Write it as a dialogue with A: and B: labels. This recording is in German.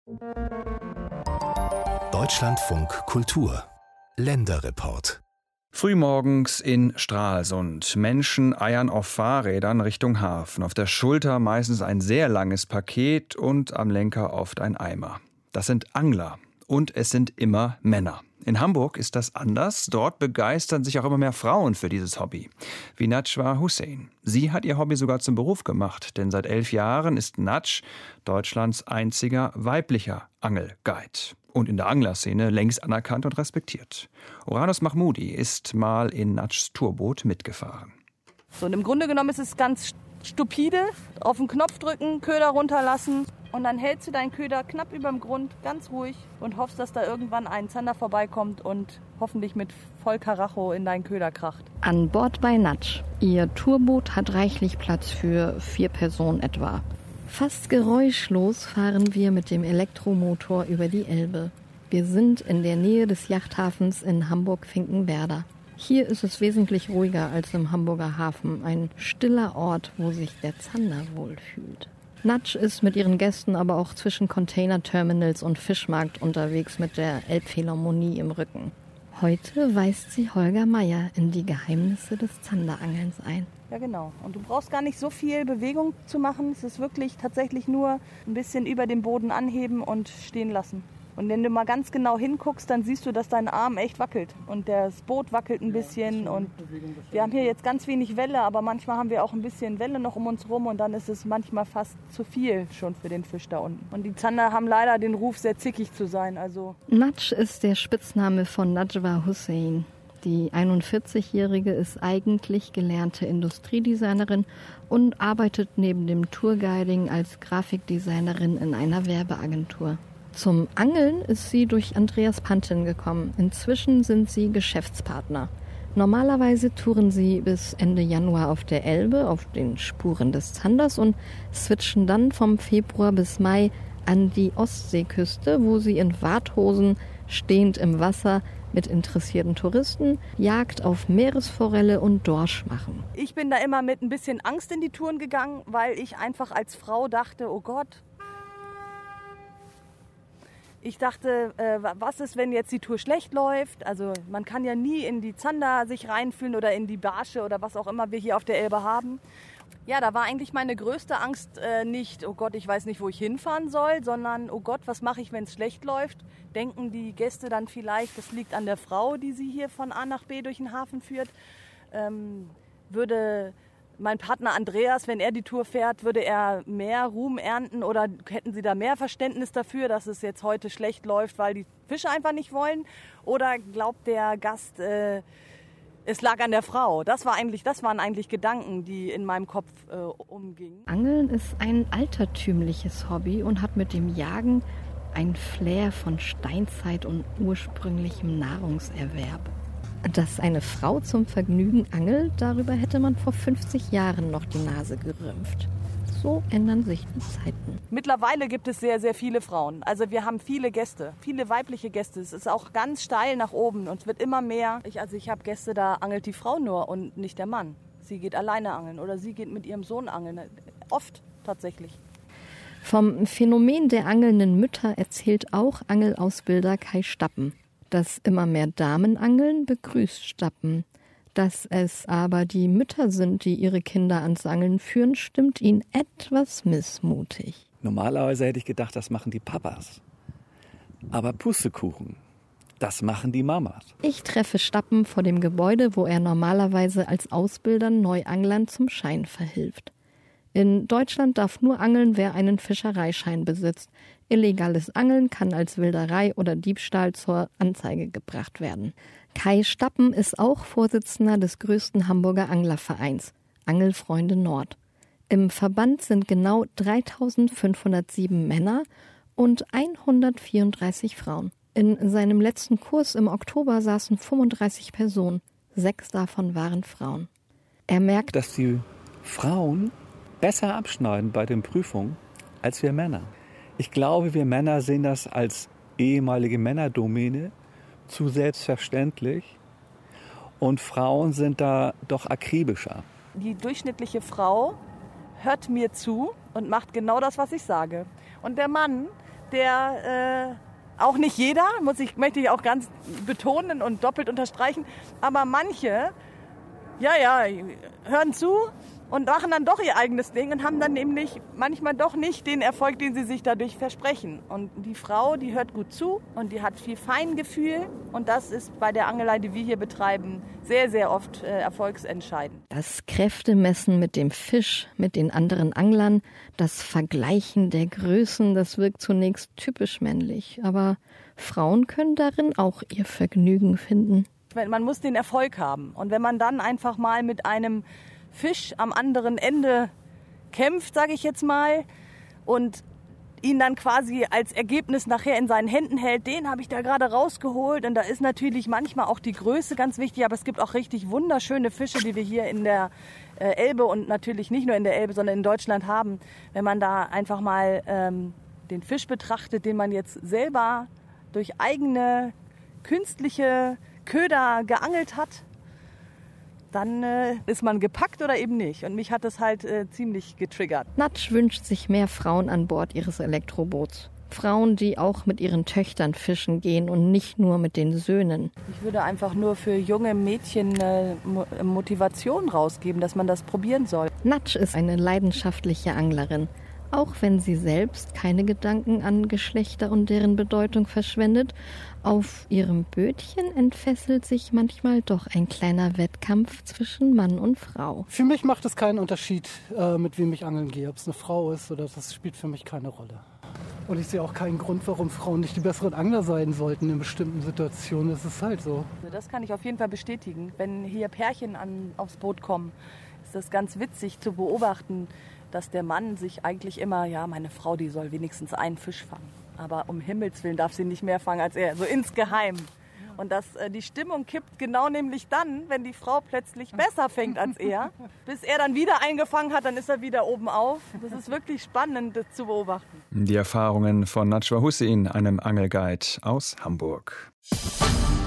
A: Deutschlandfunk Kultur Länderreport.
B: Frühmorgens in Stralsund. Menschen eiern auf Fahrrädern Richtung Hafen. Auf der Schulter meistens ein sehr langes Paket und am Lenker oft ein Eimer. Das sind Angler und es sind immer Männer. In Hamburg ist das anders. Dort begeistern sich auch immer mehr Frauen für dieses Hobby. Wie Najwa Hussein. Sie hat ihr Hobby sogar zum Beruf gemacht, denn seit 11 Jahren ist Naj Deutschlands einziger weiblicher Angelguide. Und in der Anglerszene längst anerkannt und respektiert. Uranus Mahmoudi ist mal in Najs Tourboot mitgefahren.
C: So, und im Grunde genommen ist es ganz stupide. Auf den Knopf drücken, Köder runterlassen und dann hältst du deinen Köder knapp über dem Grund, ganz ruhig und hoffst, dass da irgendwann ein Zander vorbeikommt und hoffentlich mit voll Karacho in deinen Köder kracht.
D: An Bord bei Naj. Ihr Tourboot hat reichlich Platz für 4 Personen etwa. Fast geräuschlos fahren wir mit dem Elektromotor über die Elbe. Wir sind in der Nähe des Yachthafens in Hamburg-Finkenwerder. Hier ist es wesentlich ruhiger als im Hamburger Hafen. Ein stiller Ort, wo sich der Zander wohlfühlt. Naj ist mit ihren Gästen aber auch zwischen Containerterminals und Fischmarkt unterwegs mit der Elbphilharmonie im Rücken. Heute weist sie Holger Meier in die Geheimnisse des Zanderangelns ein.
C: Ja, genau. Und du brauchst gar nicht so viel Bewegung zu machen. Es ist wirklich tatsächlich nur ein bisschen über den Boden anheben und stehen lassen. Und wenn du mal ganz genau hinguckst, dann siehst du, dass dein Arm echt wackelt. Und das Boot wackelt ein bisschen. Und wir haben hier jetzt ganz wenig Welle, aber manchmal haben wir auch ein bisschen Welle noch um uns rum. Und dann ist es manchmal fast zu viel schon für den Fisch da unten. Und die Zander haben leider den Ruf, sehr zickig zu sein.
D: Naj ist der Spitzname von Najwa Hussein. Die 41-Jährige ist eigentlich gelernte Industriedesignerin und arbeitet neben dem Tourguiding als Grafikdesignerin in einer Werbeagentur. Zum Angeln ist sie durch Andreas Pantin gekommen. Inzwischen sind sie Geschäftspartner. Normalerweise touren sie bis Ende Januar auf der Elbe, auf den Spuren des Zanders und switchen dann vom Februar bis Mai an die Ostseeküste, wo sie in Warthosen stehend im Wasser mit interessierten Touristen Jagd auf Meeresforelle und Dorsch machen.
C: Ich bin da immer mit ein bisschen Angst in die Touren gegangen, weil ich einfach als Frau dachte, oh Gott. Ich dachte, was ist, wenn jetzt die Tour schlecht läuft? Also man kann ja nie in die Zander sich reinfühlen oder in die Barsche oder was auch immer wir hier auf der Elbe haben. Ja, da war eigentlich meine größte Angst nicht, oh Gott, ich weiß nicht, wo ich hinfahren soll, sondern, oh Gott, was mache ich, wenn es schlecht läuft? Denken die Gäste dann vielleicht, das liegt an der Frau, die sie hier von A nach B durch den Hafen führt? Würde mein Partner Andreas, wenn er die Tour fährt, würde er mehr Ruhm ernten oder hätten sie da mehr Verständnis dafür, dass es jetzt heute schlecht läuft, weil die Fische einfach nicht wollen? Oder glaubt der Gast, es lag an der Frau? Das waren eigentlich Gedanken, die in meinem Kopf umgingen.
D: Angeln ist ein altertümliches Hobby und hat mit dem Jagen ein Flair von Steinzeit und ursprünglichem Nahrungserwerb. Dass eine Frau zum Vergnügen angelt, darüber hätte man vor 50 Jahren noch die Nase gerümpft. So ändern sich die Zeiten.
C: Mittlerweile gibt es sehr, sehr viele Frauen. Also wir haben viele Gäste, viele weibliche Gäste. Es ist auch ganz steil nach oben und es wird immer mehr. Ich habe Gäste, da angelt die Frau nur und nicht der Mann. Sie geht alleine angeln oder sie geht mit ihrem Sohn angeln. Oft tatsächlich.
D: Vom Phänomen der angelnden Mütter erzählt auch Angelausbilder Kai Stappen. Dass immer mehr Damen angeln, begrüßt Stappen. Dass es aber die Mütter sind, die ihre Kinder ans Angeln führen, stimmt ihn etwas missmutig.
E: Normalerweise hätte ich gedacht, das machen die Papas. Aber Pustekuchen, das machen die Mamas.
D: Ich treffe Stappen vor dem Gebäude, wo er normalerweise als Ausbilder Neuanglern zum Schein verhilft. In Deutschland darf nur angeln, wer einen Fischereischein besitzt. Illegales Angeln kann als Wilderei oder Diebstahl zur Anzeige gebracht werden. Kai Stappen ist auch Vorsitzender des größten Hamburger Anglervereins, Angelfreunde Nord. Im Verband sind genau 3.507 Männer und 134 Frauen. In seinem letzten Kurs im Oktober saßen 35 Personen. 6 davon waren Frauen. Er merkt,
E: dass die Frauen besser abschneiden bei den Prüfungen als wir Männer. Ich glaube, wir Männer sehen das als ehemalige Männerdomäne zu selbstverständlich und Frauen sind da doch akribischer.
C: Die durchschnittliche Frau hört mir zu und macht genau das, was ich sage. Und der Mann der auch nicht jeder, möchte ich auch ganz betonen und doppelt unterstreichen, aber manche, hören zu und machen dann doch ihr eigenes Ding und haben dann nämlich manchmal doch nicht den Erfolg, den sie sich dadurch versprechen. Und die Frau, die hört gut zu und die hat viel Feingefühl und das ist bei der Angelei, die wir hier betreiben, sehr, sehr oft erfolgsentscheidend.
D: Das Kräftemessen mit dem Fisch, mit den anderen Anglern, das Vergleichen der Größen, das wirkt zunächst typisch männlich. Aber Frauen können darin auch ihr Vergnügen finden.
C: Man muss den Erfolg haben und wenn man dann einfach mal mit einem Fisch am anderen Ende kämpft, sage ich jetzt mal, und ihn dann quasi als Ergebnis nachher in seinen Händen hält, den habe ich da gerade rausgeholt. Und da ist natürlich manchmal auch die Größe ganz wichtig, aber es gibt auch richtig wunderschöne Fische, die wir hier in der Elbe und natürlich nicht nur in der Elbe, sondern in Deutschland haben. Wenn man da einfach mal den Fisch betrachtet, den man jetzt selber durch eigene künstliche Köder geangelt hat, dann ist man gepackt oder eben nicht. Und mich hat das halt ziemlich getriggert.
D: Natsch wünscht sich mehr Frauen an Bord ihres Elektroboots. Frauen, die auch mit ihren Töchtern fischen gehen und nicht nur mit den Söhnen.
C: Ich würde einfach nur für junge Mädchen Motivation rausgeben, dass man das probieren soll.
D: Natsch ist eine leidenschaftliche Anglerin. Auch wenn sie selbst keine Gedanken an Geschlechter und deren Bedeutung verschwendet, auf ihrem Bötchen entfesselt sich manchmal doch ein kleiner Wettkampf zwischen Mann und Frau.
F: Für mich macht es keinen Unterschied, mit wem ich angeln gehe. Ob es eine Frau ist oder das spielt für mich keine Rolle. Und ich sehe auch keinen Grund, warum Frauen nicht die besseren Angler sein sollten in bestimmten Situationen. Das ist halt so.
C: Das kann ich auf jeden Fall bestätigen. Wenn hier Pärchen aufs Boot kommen, ist das ganz witzig zu beobachten, dass der Mann sich eigentlich immer, meine Frau, die soll wenigstens einen Fisch fangen. Aber um Himmels Willen darf sie nicht mehr fangen als er, so insgeheim. Und die Stimmung kippt genau nämlich dann, wenn die Frau plötzlich besser fängt als er. Bis er dann wieder eingefangen hat, dann ist er wieder oben auf. Das ist wirklich spannend, das zu beobachten.
B: Die Erfahrungen von Nadjwa Hussein, einem Angelguide aus Hamburg.